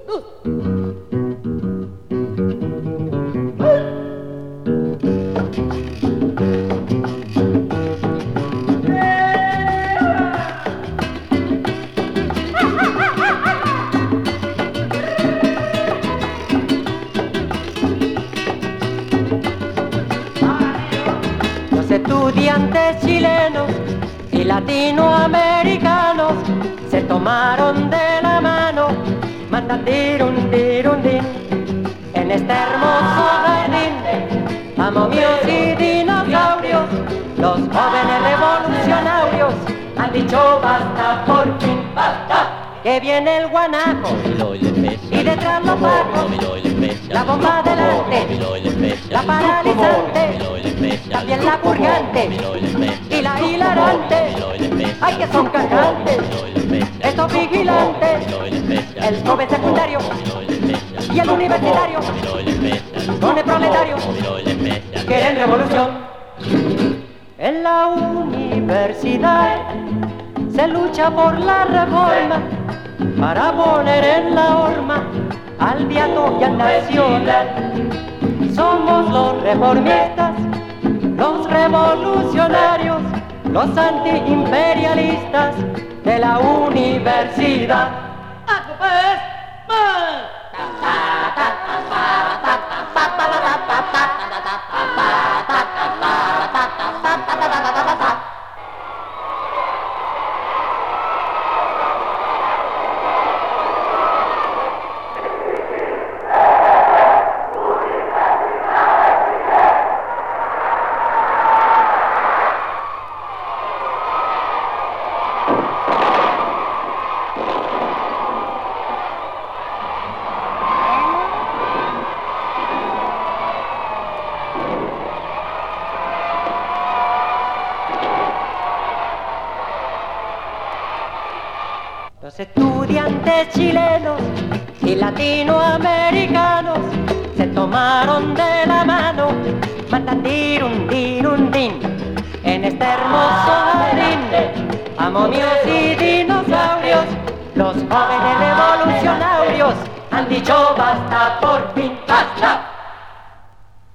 Los estudiantes chilenos y latinoamericanos se tomaron de la mano, mandan dirundin en este hermoso jardín. Amomios y dinosaurios, los jóvenes revolucionarios han dicho basta, por fin basta. Que viene el guanaco y detrás los pacos, la bomba delante, la paralizante, también la purgante y la hilarante. Ay, que son cantantes estos vigilantes, el joven secundario y el universitario con el proletario quieren revolución. En la universidad se lucha por la reforma para poner en la horma al beato y al nacional. Somos los reformistas, los revolucionarios, los antiimperialistas de la universidad. Los estudiantes chilenos y latinoamericanos se tomaron de la mano, mandan dirundin en este hermoso jardín. Amomios y dinosaurios, los jóvenes revolucionarios han dicho basta, por fin basta.